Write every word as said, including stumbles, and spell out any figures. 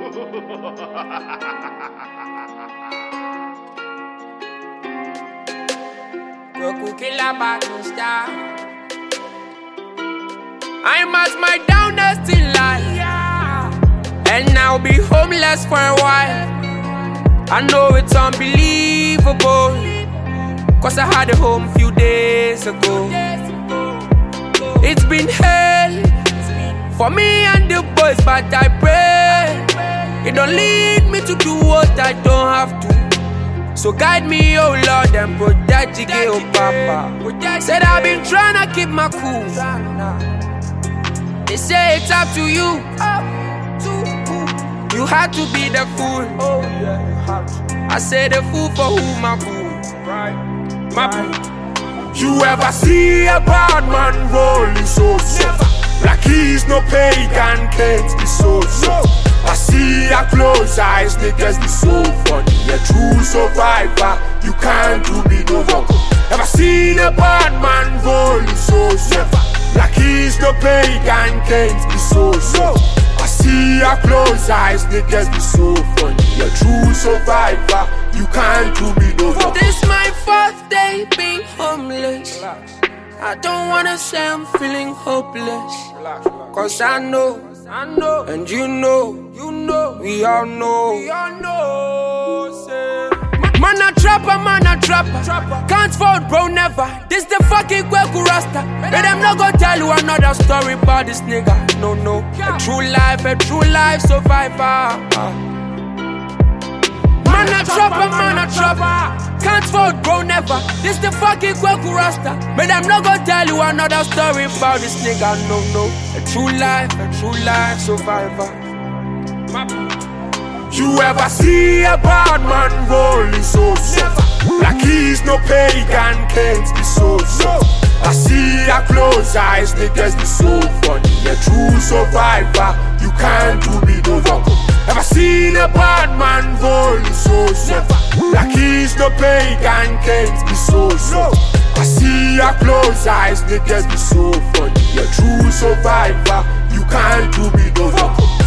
Roku killer battle star. I'm at my downest in life, and I'll be homeless for a while. I know it's unbelievable, cause I had a home few days ago. It's been hell for me and the boys, but I pray it don't lead me to do what I don't have to. So guide me, oh Lord, and protect the gay, oh Papa. Said I've been trying to keep my cool. They say it's up to you. You had to be the fool. Oh yeah, you had to. I say the fool for who, my fool. Right, my fool. You ever see a bad man rolling so so? Like he's no pagan, can't be so so. I see your close eyes, niggas be so funny. A true survivor, you can't do me no wrong. Ever seen a bad man rolling so so? Like he's no pagan, can't be so so. I see your close eyes, niggas be so funny. A true survivor, you can't do me no wrong. This my fourth day being homeless. I don't wanna say I'm feeling hopeless, cause I know, I know, and you know, you know, we all know, we all know, say. Man a trapper, man a trapper, can't fold bro never. This the fucking Kweku Rasta. But them not gonna tell you another story about this nigga. No, no, a true life, a true life survivor. Man a trapper, man a trapper, can't fold bro never. This the fucking Kweku Rasta. But I'm not gonna tell you another story about this nigga. No, no, a true life, a true life survivor. You ever see a bad man rolling so so? Like he's no pagan, can't be so so. I see your close eyes, niggas be so funny. A true survivor, you can't do me no wrong. Ever seen a bad man rolling so so? Like he's no pagan, can't be so so. I see your close eyes, niggas be so funny. A true survivor, you can't do me no wrong.